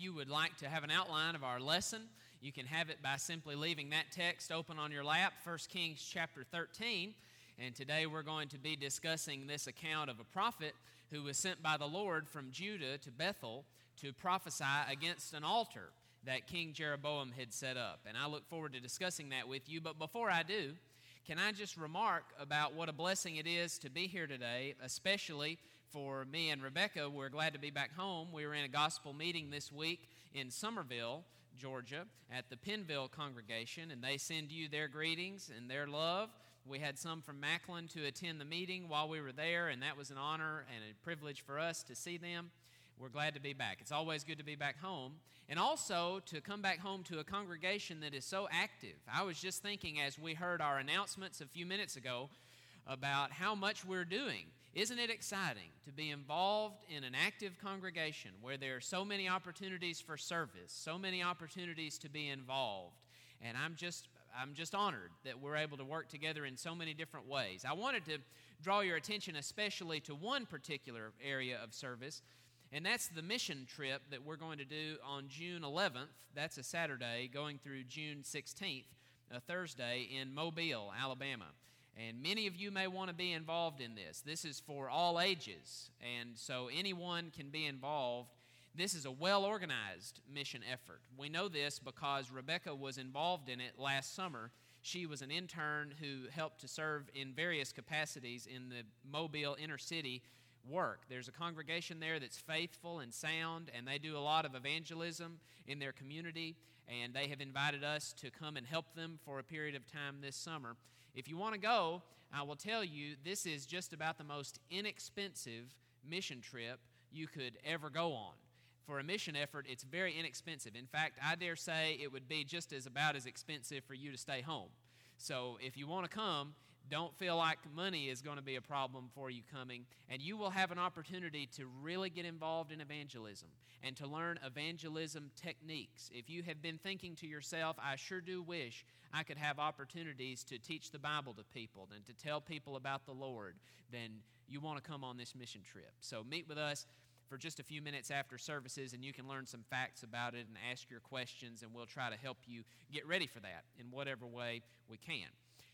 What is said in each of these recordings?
you would like to have an outline of our lesson, you can have it by simply leaving that text open on your lap, 1 Kings chapter 13. And today we're going to be discussing this account of a prophet who was sent by the Lord from Judah to Bethel to prophesy against an altar that King Jeroboam had set up. And I look forward to discussing that with you. But before I do, can I just remark about what a blessing it is to be here today, especially for me and Rebecca. We're glad to be back home. We were in a gospel meeting this week in Summerville, Georgia, at the Pennville congregation, and they send you their greetings and their love. We had some from Macklin to attend the meeting while we were there, and that was an honor and a privilege for us to see them. We're glad to be back. It's always good to be back home, and also to come back home to a congregation that is so active. I was just thinking as we heard our announcements a few minutes ago about how much we're doing. Isn't it exciting to be involved in an active congregation where there are so many opportunities for service, so many opportunities to be involved? And I'm just honored that we're able to work together in so many different ways. I wanted to draw your attention especially to one particular area of service, and that's the mission trip that we're going to do on June 11th. That's a Saturday, going through June 16th, a Thursday, in Mobile, Alabama. And many of you may want to be involved in this. This is for all ages, and so anyone can be involved. This is a well-organized mission effort. We know this because Rebecca was involved in it last summer. She was an intern who helped to serve in various capacities in the Mobile inner city work. There's a congregation there that's faithful and sound, and they do a lot of evangelism in their community, and they have invited us to come and help them for a period of time this summer. If you want to go, I will tell you this is just about the most inexpensive mission trip you could ever go on. For a mission effort, it's very inexpensive. In fact, I dare say it would be just about as expensive for you to stay home. So if you want to come, don't feel like money is going to be a problem for you coming, and you will have an opportunity to really get involved in evangelism and to learn evangelism techniques. If you have been thinking to yourself, I sure do wish I could have opportunities to teach the Bible to people and to tell people about the Lord, then you want to come on this mission trip. So meet with us for just a few minutes after services, and you can learn some facts about it and ask your questions, and we'll try to help you get ready for that in whatever way we can.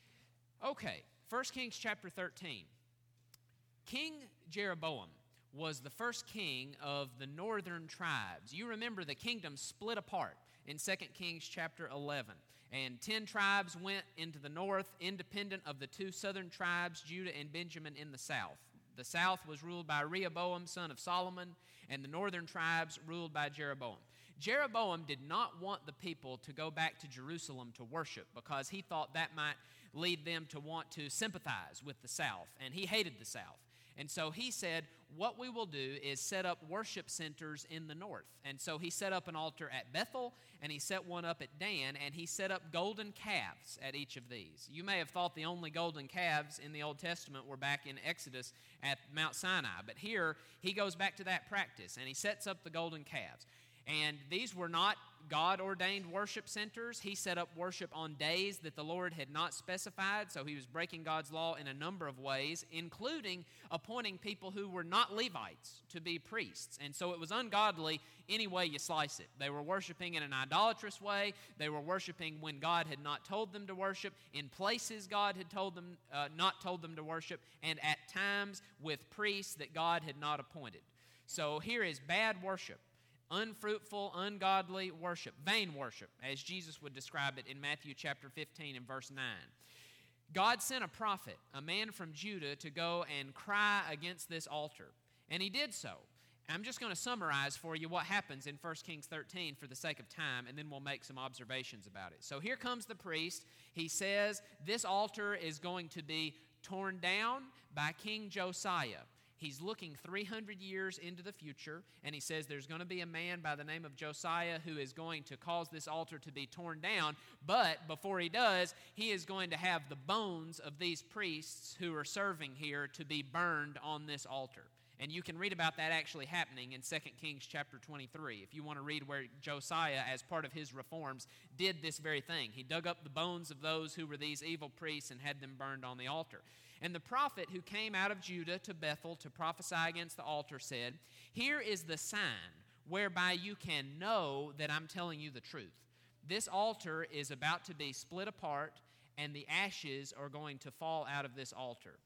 Okay, 1 Kings chapter 13. King Jeroboam was the first king of the northern tribes. You remember the kingdom split apart in 2 Kings chapter 11. And 10 tribes went into the north, independent of the two southern tribes, Judah and Benjamin, in the south. The south was ruled by Rehoboam, son of Solomon, and the northern tribes ruled by Jeroboam. Jeroboam did not want the people to go back to Jerusalem to worship because he thought that might lead them to want to sympathize with the south, and he hated the south. And so he said, what we will do is set up worship centers in the north. And so he set up an altar at Bethel, and he set one up at Dan, and he set up golden calves at each of these. You may have thought the only golden calves in the Old Testament were back in Exodus at Mount Sinai. But here, he goes back to that practice, and he sets up the golden calves. And these were not God-ordained worship centers. He set up worship on days that the Lord had not specified, so he was breaking God's law in a number of ways, including appointing people who were not Levites to be priests. And so it was ungodly any way you slice it. They were worshiping in an idolatrous way. They were worshiping when God had not told them to worship, in places God had not told them to worship, and at times with priests that God had not appointed. So here is bad worship. Unfruitful, ungodly worship, vain worship, as Jesus would describe it in Matthew chapter 15 and verse 9. God sent a prophet, a man from Judah, to go and cry against this altar, and he did so. I'm just going to summarize for you what happens in 1 Kings 13 for the sake of time, and then we'll make some observations about it. So here comes the priest. He says this altar is going to be torn down by King Josiah. He's looking 300 years into the future, and he says there's going to be a man by the name of Josiah who is going to cause this altar to be torn down, but before he does, he is going to have the bones of these priests who are serving here to be burned on this altar. And you can read about that actually happening in 2 Kings chapter 23, if you want to read where Josiah, as part of his reforms, did this very thing. He dug up the bones of those who were these evil priests and had them burned on the altar. And the prophet who came out of Judah to Bethel to prophesy against the altar said, "Here is the sign whereby you can know that I'm telling you the truth. This altar is about to be split apart, and the ashes are going to fall out of this altar.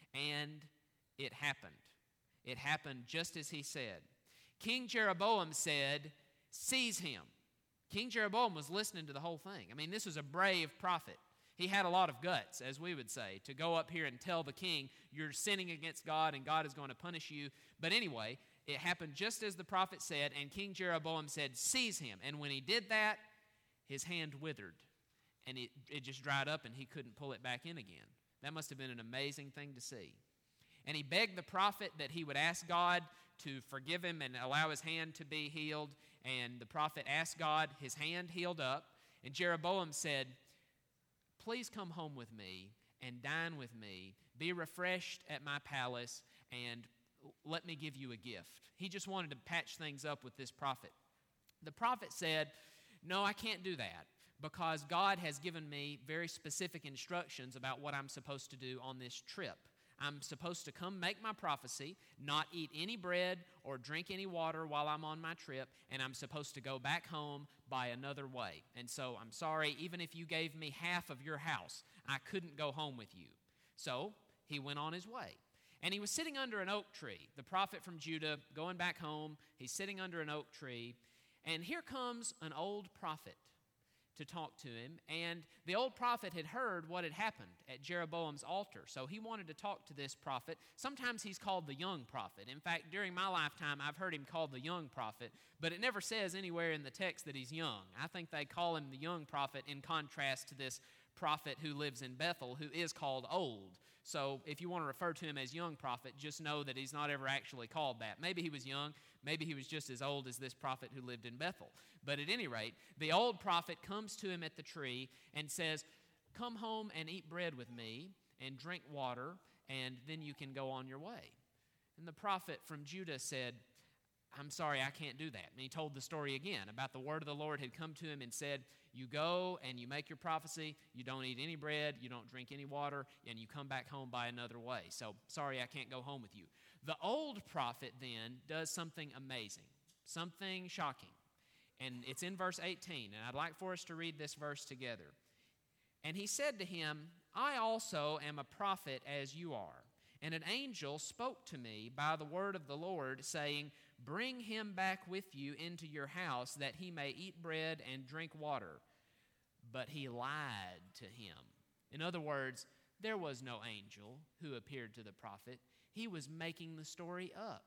And it happened. It happened just as he said. King Jeroboam said, "Seize him." King Jeroboam was listening to the whole thing. I mean, this was a brave prophet. He had a lot of guts, as we would say, to go up here and tell the king, you're sinning against God and God is going to punish you. But anyway, it happened just as the prophet said, and King Jeroboam said, "Seize him." And when he did that, his hand withered, and it just dried up, and he couldn't pull it back in again. That must have been an amazing thing to see. And he begged the prophet that he would ask God to forgive him and allow his hand to be healed. And the prophet asked God, his hand healed up. And Jeroboam said, "Please come home with me and dine with me. Be refreshed at my palace, and let me give you a gift." He just wanted to patch things up with this prophet. The prophet said, "No, I can't do that, because God has given me very specific instructions about what I'm supposed to do on this trip. I'm supposed to come make my prophecy, not eat any bread or drink any water while I'm on my trip, and I'm supposed to go back home by another way. And so I'm sorry, even if you gave me half of your house, I couldn't go home with you." So he went on his way. And he was sitting under an oak tree. The prophet from Judah going back home, he's sitting under an oak tree. And here comes an old prophet to talk to him. And the old prophet had heard what had happened at Jeroboam's altar. So he wanted to talk to this prophet. Sometimes he's called the young prophet. In fact, during my lifetime, I've heard him called the young prophet, but it never says anywhere in the text that he's young. I think they call him the young prophet in contrast to this prophet who lives in Bethel, who is called old. So if you want to refer to him as young prophet, just know that he's not ever actually called that. Maybe he was young. Maybe he was just as old as this prophet who lived in Bethel. But at any rate, the old prophet comes to him at the tree and says, "Come home and eat bread with me and drink water, and then you can go on your way." And the prophet from Judah said, "I'm sorry, I can't do that." And he told the story again about the word of the Lord had come to him and said, "You go and you make your prophecy, you don't eat any bread, you don't drink any water, and you come back home by another way. So, sorry, I can't go home with you." The old prophet then does something amazing, something shocking. And it's in verse 18, and I'd like for us to read this verse together. "And he said to him, I also am a prophet as you are. And an angel spoke to me by the word of the Lord, saying, Bring him back with you into your house, that he may eat bread and drink water. But he lied to him." In other words, there was no angel who appeared to the prophet. He was making the story up.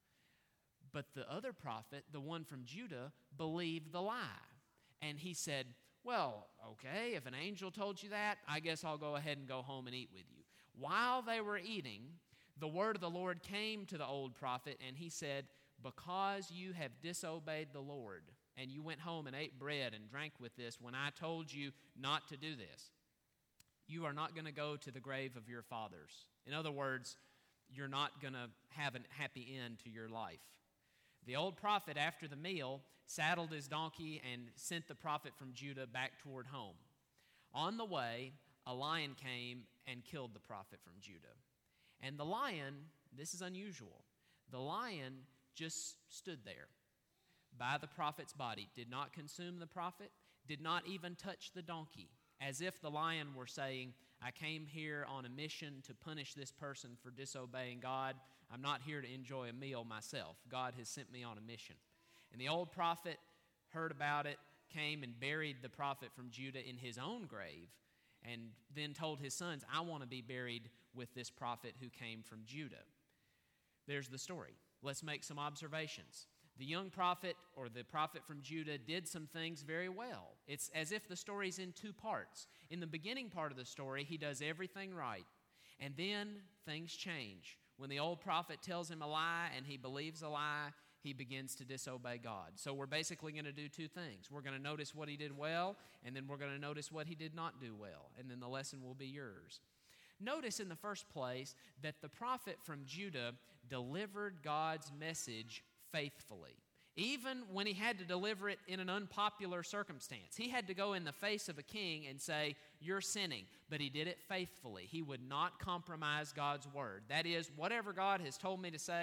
But the other prophet, the one from Judah, believed the lie. And he said, "Well, okay, if an angel told you that, I guess I'll go ahead and go home and eat with you." While they were eating, the word of the Lord came to the old prophet, and he said, "Because you have disobeyed the Lord, and you went home and ate bread and drank with this when I told you not to do this, you are not going to go to the grave of your fathers." In other words, you're not going to have a happy end to your life. The old prophet, after the meal, saddled his donkey and sent the prophet from Judah back toward home. On the way, a lion came and killed the prophet from Judah. And the lion, this is unusual, the lion just stood there by the prophet's body, did not consume the prophet, did not even touch the donkey, as if the lion were saying, "I came here on a mission to punish this person for disobeying God. I'm not here to enjoy a meal myself. God has sent me on a mission." And the old prophet heard about it, came and buried the prophet from Judah in his own grave, and then told his sons, "I want to be buried with this prophet who came from Judah." There's the story. Let's make some observations. The young prophet, or the prophet from Judah, did some things very well. It's as if the story's in two parts. In the beginning part of the story, he does everything right. And then things change. When the old prophet tells him a lie and he believes a lie, he begins to disobey God. So we're basically going to do two things. We're going to notice what he did well, and then we're going to notice what he did not do well. And then the lesson will be yours. Notice in the first place that the prophet from Judah delivered God's message faithfully. Even when he had to deliver it in an unpopular circumstance. He had to go in the face of a king and say, "You're sinning." But he did it faithfully. He would not compromise God's word. That is, whatever God has told me to say,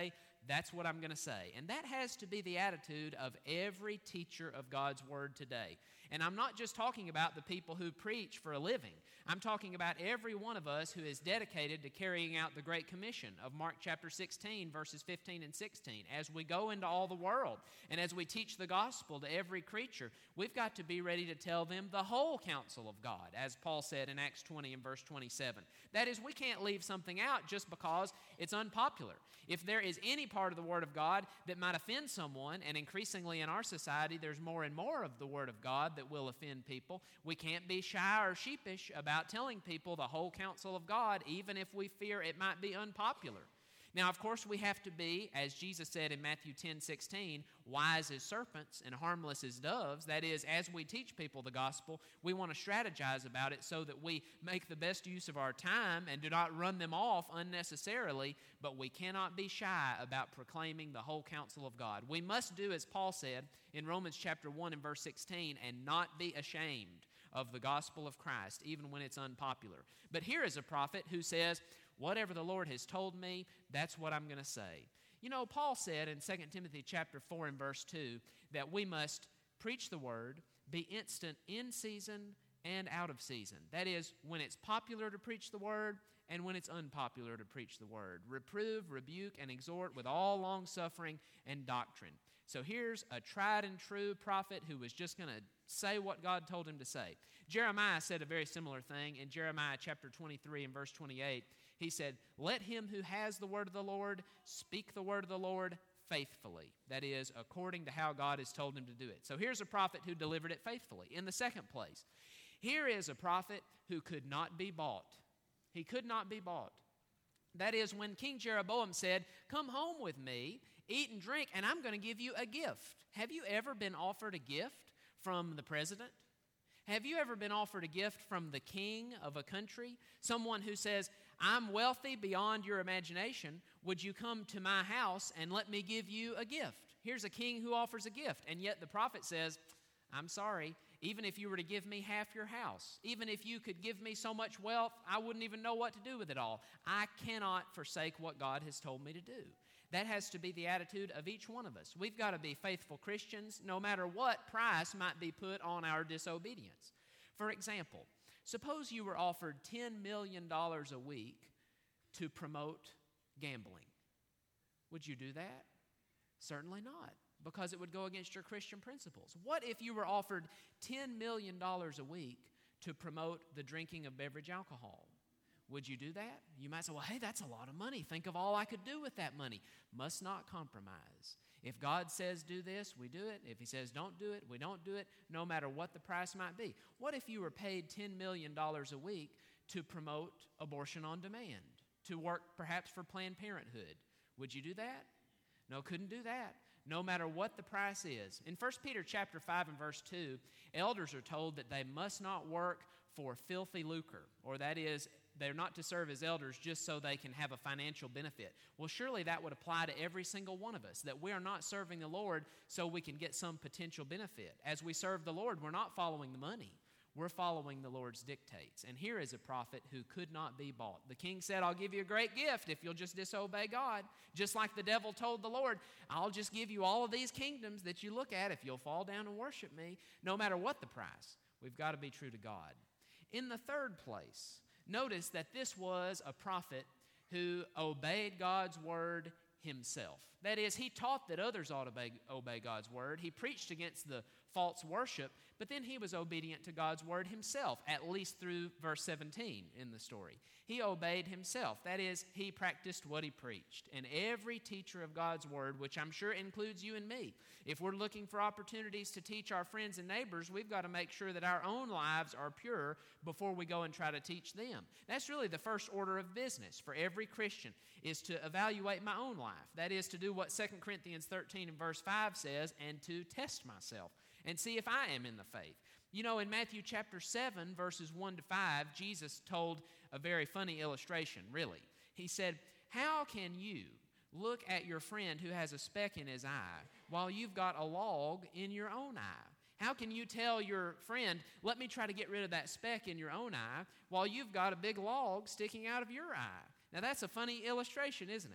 that's what I'm going to say. And that has to be the attitude of every teacher of God's Word today. And I'm not just talking about the people who preach for a living. I'm talking about every one of us who is dedicated to carrying out the Great Commission of Mark chapter 16, verses 15 and 16. As we go into all the world and as we teach the gospel to every creature, we've got to be ready to tell them the whole counsel of God, as Paul said in Acts 20 and verse 27. That is, we can't leave something out just because it's unpopular. If there is any part of the Word of God that might offend someone, and increasingly in our society there's more and more of the Word of God that will offend people, we can't be shy or sheepish about telling people the whole counsel of God, even if we fear it might be unpopular. Now, of course, we have to be, as Jesus said in Matthew 10:16, wise as serpents and harmless as doves. That is, as we teach people the gospel, we want to strategize about it so that we make the best use of our time and do not run them off unnecessarily, but we cannot be shy about proclaiming the whole counsel of God. We must do, as Paul said in Romans chapter 1 and verse 16, and not be ashamed of the gospel of Christ, even when it's unpopular. But here is a prophet who says, whatever the Lord has told me, that's what I'm going to say. You know, Paul said in 2 Timothy chapter 4 and verse 2 that we must preach the word, be instant in season and out of season. That is, when it's popular to preach the word and when it's unpopular to preach the word. Reprove, rebuke, and exhort with all long-suffering and doctrine. So here's a tried and true prophet who was just going to say what God told him to say. Jeremiah said a very similar thing in Jeremiah chapter 23 and verse 28. He said, let him who has the word of the Lord speak the word of the Lord faithfully. That is, according to how God has told him to do it. So here's a prophet who delivered it faithfully. In the second place, here is a prophet who could not be bought. He could not be bought. That is, when King Jeroboam said, come home with me, eat and drink, and I'm going to give you a gift. Have you ever been offered a gift from the president? Have you ever been offered a gift from the king of a country? Someone who says, I'm wealthy beyond your imagination. Would you come to my house and let me give you a gift? Here's a king who offers a gift. And yet the prophet says, I'm sorry, even if you were to give me half your house, even if you could give me so much wealth, I wouldn't even know what to do with it all. I cannot forsake what God has told me to do. That has to be the attitude of each one of us. We've got to be faithful Christians no matter what price might be put on our disobedience. For example, suppose you were offered $10 million a week to promote gambling. Would you do that? Certainly not, because it would go against your Christian principles. What if you were offered $10 million a week to promote the drinking of beverage alcohol? Would you do that? You might say, well, hey, that's a lot of money. Think of all I could do with that money. Must not compromise. If God says do this, we do it. If he says don't do it, we don't do it, no matter what the price might be. What if you were paid $10 million a week to promote abortion on demand, to work perhaps for Planned Parenthood? Would you do that? No, couldn't do that, no matter what the price is. In 1 Peter chapter 5 and verse 2, elders are told that they must not work for filthy lucre, or that is, they're not to serve as elders just so they can have a financial benefit. Well, surely that would apply to every single one of us, that we are not serving the Lord so we can get some potential benefit. As we serve the Lord, we're not following the money. We're following the Lord's dictates. And here is a prophet who could not be bought. The king said, I'll give you a great gift if you'll just disobey God. Just like the devil told the Lord, I'll just give you all of these kingdoms that you look at if you'll fall down and worship me, no matter what the price. We've got to be true to God. In the third place, notice that this was a prophet who obeyed God's word himself. That is, he taught that others ought to obey God's word. He preached against the false worship, but then he was obedient to God's word himself, at least through verse 17 in the story. He obeyed himself. That is, he practiced what he preached. And every teacher of God's word, which I'm sure includes you and me, if we're looking for opportunities to teach our friends and neighbors, we've got to make sure that our own lives are pure before we go and try to teach them. That's really the first order of business for every Christian, is to evaluate my own life. That is to do what 2 Corinthians 13 and verse 5 says, and to test myself and see if I am in the faith. You know, in Matthew chapter 7, verses 1 to 5, Jesus told a very funny illustration, really. He said, how can you look at your friend who has a speck in his eye while you've got a log in your own eye? How can you tell your friend, let me try to get rid of that speck in your own eye while you've got a big log sticking out of your eye? Now, that's a funny illustration, isn't it?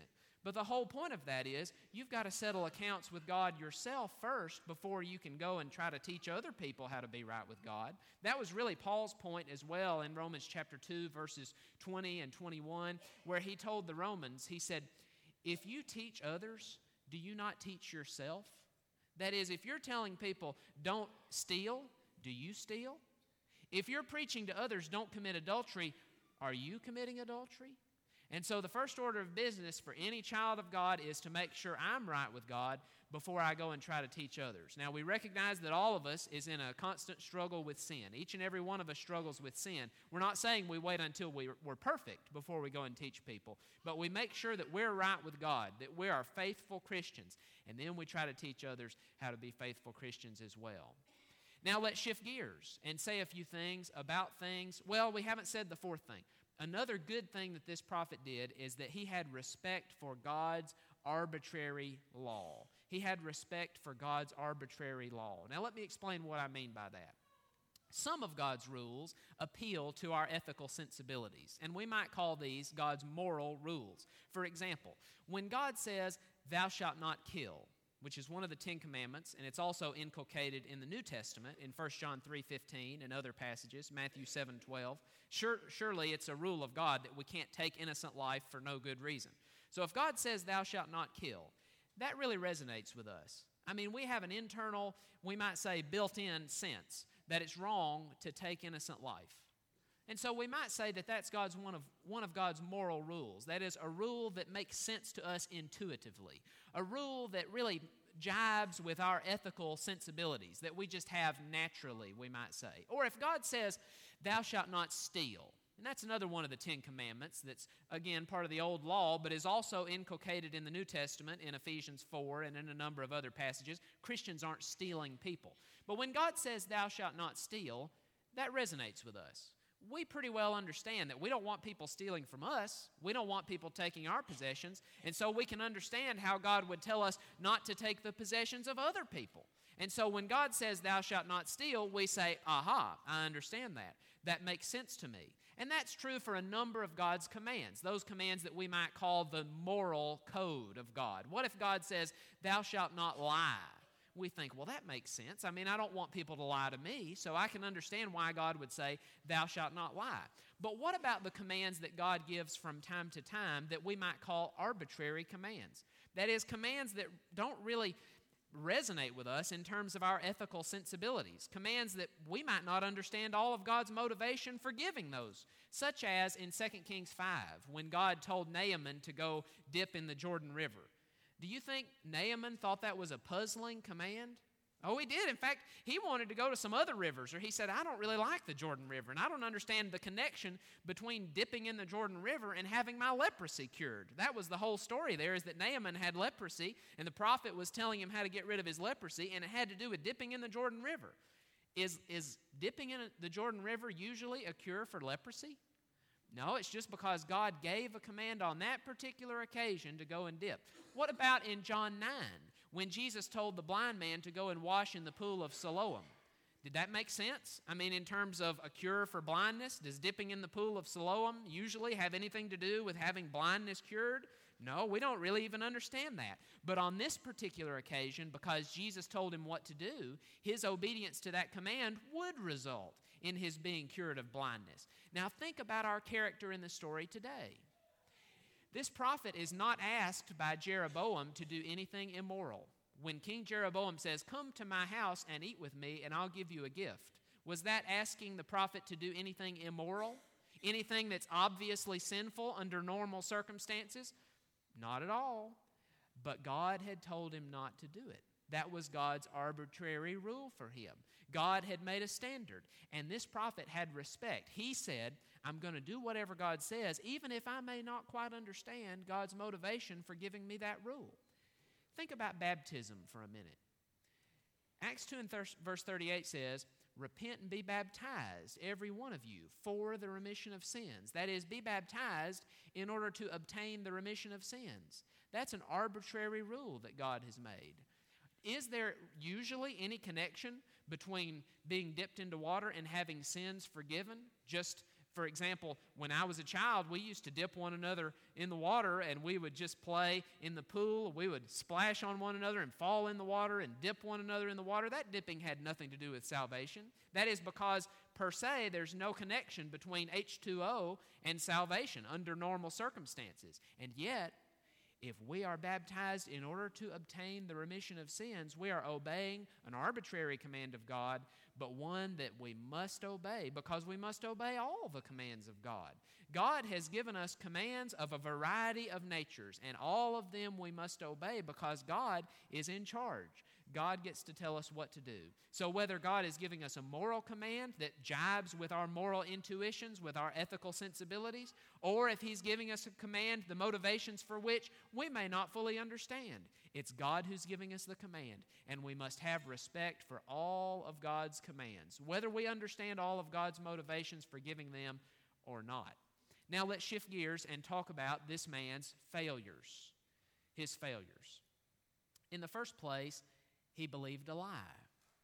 But the whole point of that is you've got to settle accounts with God yourself first before you can go and try to teach other people how to be right with God. That was really Paul's point as well in Romans chapter 2, verses 20 and 21, where he told the Romans, he said, if you teach others, do you not teach yourself? That is, if you're telling people, don't steal, do you steal? If you're preaching to others, don't commit adultery, are you committing adultery? And so the first order of business for any child of God is to make sure I'm right with God before I go and try to teach others. Now, we recognize that all of us is in a constant struggle with sin. Each and every one of us struggles with sin. We're not saying we wait until we're perfect before we go and teach people, but we make sure that we're right with God, that we are faithful Christians, and then we try to teach others how to be faithful Christians as well. Now, let's shift gears and say a few things about things. Well, we haven't said the fourth thing. Another good thing that this prophet did is that he had respect for God's arbitrary law. He had respect for God's arbitrary law. Now, let me explain what I mean by that. Some of God's rules appeal to our ethical sensibilities, and we might call these God's moral rules. For example, when God says, "Thou shalt not kill," which is one of the Ten Commandments, and it's also inculcated in the New Testament in 1 John 3:15 and other passages, Matthew 7:12. Surely it's a rule of God that we can't take innocent life for no good reason. So if God says, "Thou shalt not kill," that really resonates with us. I mean, we have an internal, we might say, built-in sense that it's wrong to take innocent life. And so we might say that that's one of God's moral rules. That is a rule that makes sense to us intuitively. A rule that really jibes with our ethical sensibilities that we just have naturally, we might say. Or if God says, "Thou shalt not steal," and that's another one of the Ten Commandments that's, again, part of the old law, but is also inculcated in the New Testament in Ephesians 4 and in a number of other passages. Christians aren't stealing people. But when God says, "Thou shalt not steal," that resonates with us. We pretty well understand that we don't want people stealing from us. We don't want people taking our possessions. And so we can understand how God would tell us not to take the possessions of other people. And so when God says, "Thou shalt not steal," we say, "Aha, I understand that. That makes sense to me." And that's true for a number of God's commands, those commands that we might call the moral code of God. What if God says, "Thou shalt not lie"? We think, well, that makes sense. I mean, I don't want people to lie to me, so I can understand why God would say, "Thou shalt not lie." But what about the commands that God gives from time to time that we might call arbitrary commands? That is, commands that don't really resonate with us in terms of our ethical sensibilities. Commands that we might not understand all of God's motivation for giving those. Such as in 2 Kings 5, when God told Naaman to go dip in the Jordan River. Do you think Naaman thought that was a puzzling command? Oh, he did. In fact, he wanted to go to some other rivers, or he said, "I don't really like the Jordan River, and I don't understand the connection between dipping in the Jordan River and having my leprosy cured." That was the whole story there, is that Naaman had leprosy, and the prophet was telling him how to get rid of his leprosy, and it had to do with dipping in the Jordan River. Is dipping in the Jordan River usually a cure for leprosy? No, it's just because God gave a command on that particular occasion to go and dip. What about in John 9, when Jesus told the blind man to go and wash in the pool of Siloam? Did that make sense? I mean, in terms of a cure for blindness, does dipping in the pool of Siloam usually have anything to do with having blindness cured? No, we don't really even understand that. But on this particular occasion, because Jesus told him what to do, his obedience to that command would result in his being cured of blindness. Now think about our character in the story today. This prophet is not asked by Jeroboam to do anything immoral. When King Jeroboam says, "Come to my house and eat with me, and I'll give you a gift," was that asking the prophet to do anything immoral? Anything that's obviously sinful under normal circumstances? Not at all. But God had told him not to do it. That was God's arbitrary rule for him. God had made a standard, and this prophet had respect. He said, "I'm going to do whatever God says, even if I may not quite understand God's motivation for giving me that rule." Think about baptism for a minute. Acts 2 and verse 38 says, "Repent and be baptized, every one of you, for the remission of sins." That is, be baptized in order to obtain the remission of sins. That's an arbitrary rule that God has made. Is there usually any connection between being dipped into water and having sins forgiven, just For example, when I was a child, we used to dip one another in the water, and we would just play in the pool. We would splash on one another and fall in the water and dip one another in the water. That dipping had nothing to do with salvation. That is because, per se, there's no connection between H2O and salvation under normal circumstances. And yet, if we are baptized in order to obtain the remission of sins, we are obeying an arbitrary command of God, but one that we must obey because we must obey all the commands of God. God has given us commands of a variety of natures, and all of them we must obey because God is in charge. God gets to tell us what to do. So whether God is giving us a moral command that jibes with our moral intuitions, with our ethical sensibilities, or if He's giving us a command, the motivations for which we may not fully understand, it's God who's giving us the command, and we must have respect for all of God's commands, whether we understand all of God's motivations for giving them or not. Now let's shift gears and talk about this man's failures, his failures. In the first place, he believed a lie.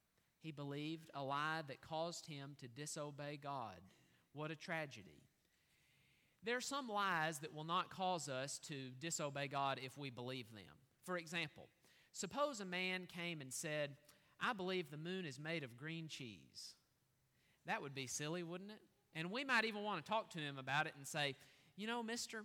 He believed a lie that caused him to disobey God. What a tragedy. There are some lies that will not cause us to disobey God if we believe them. For example, suppose a man came and said, "I believe the moon is made of green cheese." That would be silly, wouldn't it? And we might even want to talk to him about it and say, "You know, mister,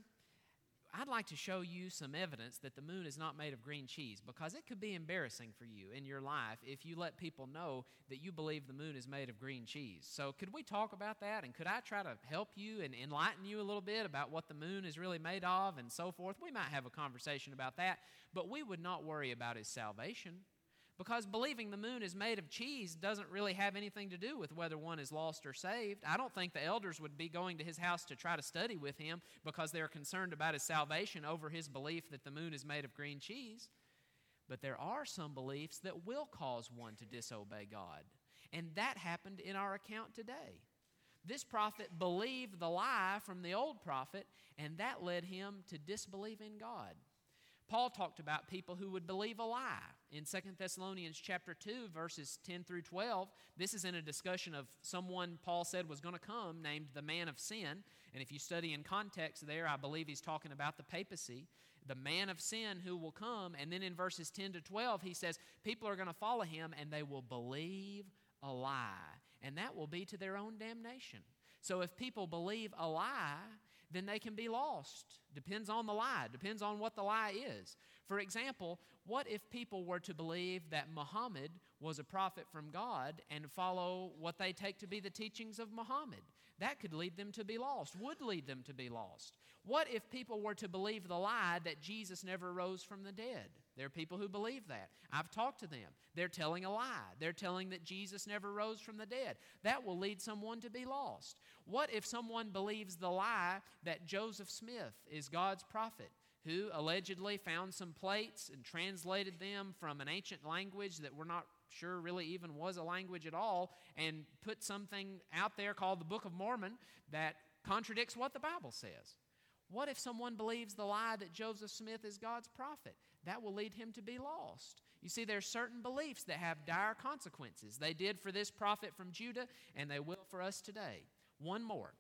I'd like to show you some evidence that the moon is not made of green cheese, because it could be embarrassing for you in your life if you let people know that you believe the moon is made of green cheese. So could we talk about that, and could I try to help you and enlighten you a little bit about what the moon is really made of and so forth?" We might have a conversation about that, but we would not worry about his salvation, because believing the moon is made of cheese doesn't really have anything to do with whether one is lost or saved. I don't think the elders would be going to his house to try to study with him because they're concerned about his salvation over his belief that the moon is made of green cheese. But there are some beliefs that will cause one to disobey God, and that happened in our account today. This prophet believed the lie from the old prophet, and that led him to disbelieve in God. Paul talked about people who would believe a lie. In 2 Thessalonians chapter 2, verses 10 through 12, this is in a discussion of someone Paul said was going to come named the man of sin. And if you study in context there, I believe he's talking about the papacy, the man of sin who will come. And then in verses 10 to 12, he says people are going to follow him and they will believe a lie. And that will be to their own damnation. So if people believe a lie, then they can be lost. Depends on the lie. Depends on what the lie is. For example, what if people were to believe that Muhammad was a prophet from God and follow what they take to be the teachings of Muhammad? That could lead them to be lost, would lead them to be lost. What if people were to believe the lie that Jesus never rose from the dead? There are people who believe that. I've talked to them. They're telling a lie. They're telling that Jesus never rose from the dead. That will lead someone to be lost. What if someone believes the lie that Joseph Smith is God's prophet, who allegedly found some plates and translated them from an ancient language that we're not sure really even was a language at all, and put something out there called the Book of Mormon that contradicts what the Bible says? What if someone believes the lie that Joseph Smith is God's prophet? That will lead him to be lost. You see, there are certain beliefs that have dire consequences. They did for this prophet from Judah, and they will for us today. One more.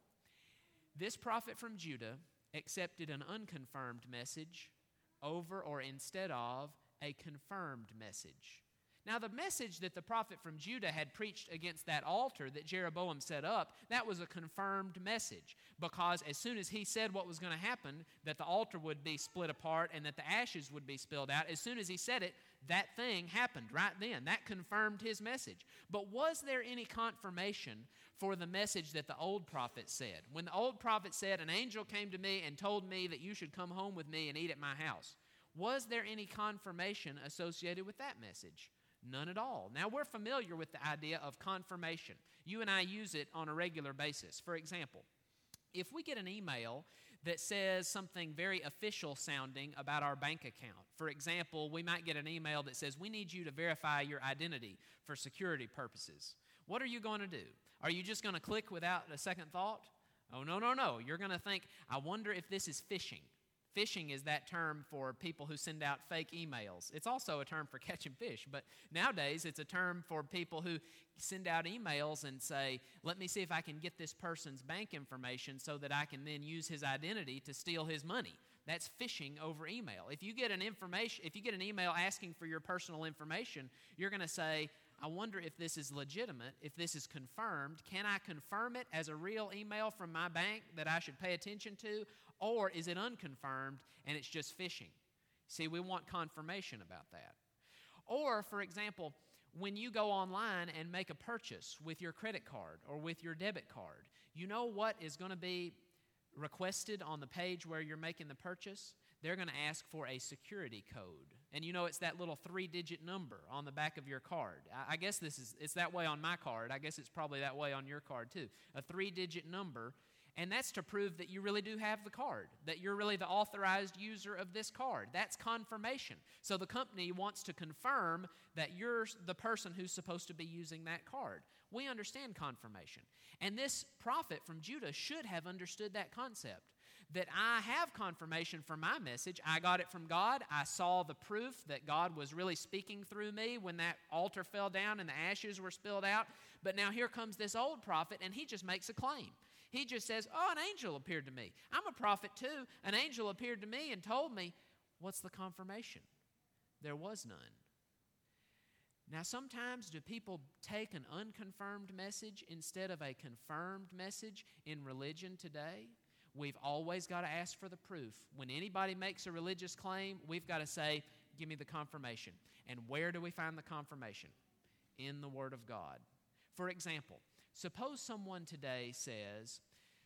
This prophet from Judah accepted an unconfirmed message over or instead of a confirmed message. Now, the message that the prophet from Judah had preached against that altar that Jeroboam set up, that was a confirmed message, because as soon as he said what was going to happen, that the altar would be split apart and that the ashes would be spilled out, as soon as he said it, that thing happened right then. That confirmed his message. But was there any confirmation for the message that the old prophet said? When the old prophet said, "An angel came to me and told me that you should come home with me and eat at my house," was there any confirmation associated with that message? None at all. Now, we're familiar with the idea of confirmation. You and I use it on a regular basis. For example, if we get an email that says something very official sounding about our bank account. For example, we might get an email that says, "We need you to verify your identity for security purposes." What are you going to do? Are you just going to click without a second thought? Oh, no. You're going to think, "I wonder if this is phishing." Phishing is that term for people who send out fake emails. It's also a term for catching fish, but nowadays it's a term for people who send out emails and say, let me see if I can get this person's bank information so that I can then use his identity to steal his money. That's phishing over email. If you get an email asking for your personal information, you're going to say, I wonder if this is legitimate, if this is confirmed. Can I confirm it as a real email from my bank that I should pay attention to? Or is it unconfirmed and it's just phishing? See, we want confirmation about that. Or, for example, when you go online and make a purchase with your credit card or with your debit card, you know what is going to be requested on the page where you're making the purchase? They're going to ask for a security code. And you know it's that little 3-digit number on the back of your card. I guess it's that way on my card. I guess it's probably that way on your card too. A 3-digit number, and that's to prove that you really do have the card, that you're really the authorized user of this card. That's confirmation. So the company wants to confirm that you're the person who's supposed to be using that card. We understand confirmation. And this prophet from Judah should have understood that concept, that I have confirmation for my message. I got it from God. I saw the proof that God was really speaking through me when that altar fell down and the ashes were spilled out. But now here comes this old prophet, and he just makes a claim. He just says, an angel appeared to me. I'm a prophet too. An angel appeared to me and told me. What's the confirmation? There was none. Now, sometimes do people take an unconfirmed message instead of a confirmed message in religion today? We've always got to ask for the proof. When anybody makes a religious claim, we've got to say, give me the confirmation. And where do we find the confirmation? In the Word of God. For example, suppose someone today says,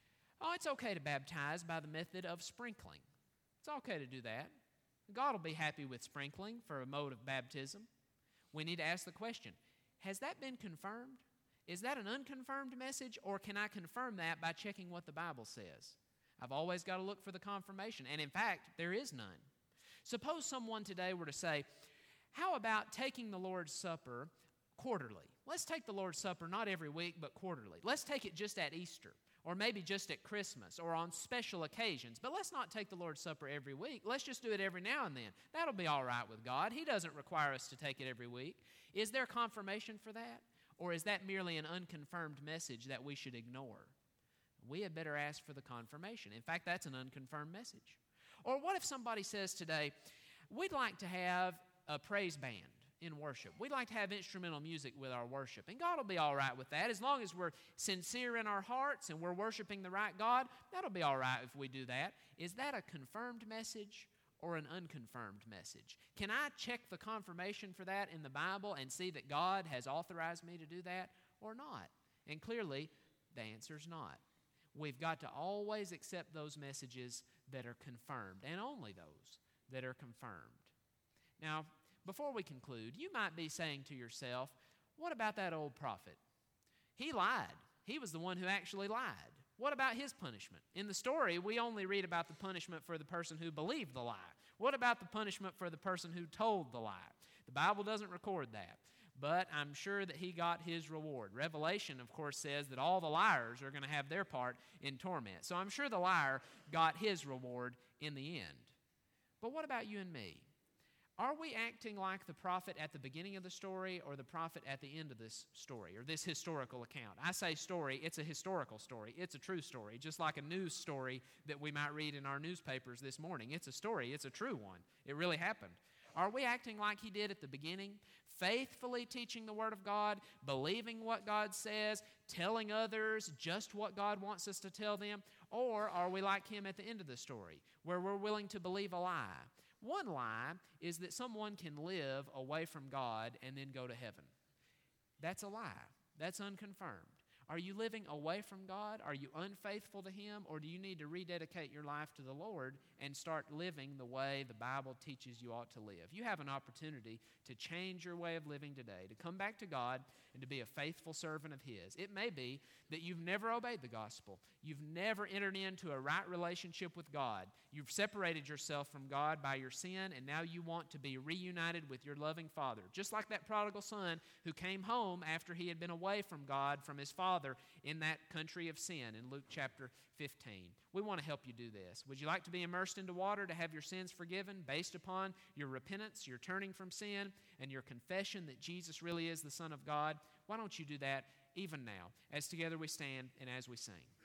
it's okay to baptize by the method of sprinkling. It's okay to do that. God will be happy with sprinkling for a mode of baptism. We need to ask the question, has that been confirmed? Is that an unconfirmed message, or can I confirm that by checking what the Bible says? I've always got to look for the confirmation, and in fact, there is none. Suppose someone today were to say, how about taking the Lord's Supper quarterly? Let's take the Lord's Supper not every week, but quarterly. Let's take it just at Easter, or maybe just at Christmas, or on special occasions. But let's not take the Lord's Supper every week. Let's just do it every now and then. That'll be all right with God. He doesn't require us to take it every week. Is there confirmation for that? Or is that merely an unconfirmed message that we should ignore? We had better ask for the confirmation. In fact, that's an unconfirmed message. Or what if somebody says today, we'd like to have a praise band in worship. We'd like to have instrumental music with our worship. And God will be all right with that. As long as we're sincere in our hearts and we're worshiping the right God, that'll be all right if we do that. Is that a confirmed message or an unconfirmed message? Can I check the confirmation for that in the Bible and see that God has authorized me to do that or not? And clearly, the answer's not. We've got to always accept those messages that are confirmed, and only those that are confirmed. Now, before we conclude, you might be saying to yourself, what about that old prophet? He lied. He was the one who actually lied. What about his punishment? In the story, we only read about the punishment for the person who believed the lie. What about the punishment for the person who told the lie? The Bible doesn't record that. But I'm sure that he got his reward. Revelation, of course, says that all the liars are going to have their part in torment. So I'm sure the liar got his reward in the end. But what about you and me? Are we acting like the prophet at the beginning of the story or the prophet at the end of this story or this historical account? I say story, it's a historical story. It's a true story, just like a news story that we might read in our newspapers this morning. It's a story. It's a true one. It really happened. Are we acting like he did at the beginning? Faithfully teaching the Word of God, believing what God says, telling others just what God wants us to tell them? Or are we like him at the end of the story, where we're willing to believe a lie? One lie is that someone can live away from God and then go to heaven. That's a lie. That's unconfirmed. Are you living away from God? Are you unfaithful to Him? Or do you need to rededicate your life to the Lord and start living the way the Bible teaches you ought to live? You have an opportunity to change your way of living today, to come back to God and to be a faithful servant of His. It may be that you've never obeyed the gospel. You've never entered into a right relationship with God. You've separated yourself from God by your sin, and now you want to be reunited with your loving Father. Just like that prodigal son who came home after he had been away from God, from his father, father in that country of sin in Luke chapter 15. We want to help you do this. Would you like to be immersed into water to have your sins forgiven based upon your repentance, your turning from sin, and your confession that Jesus really is the Son of God? Why don't you do that even now, as together we stand and as we sing?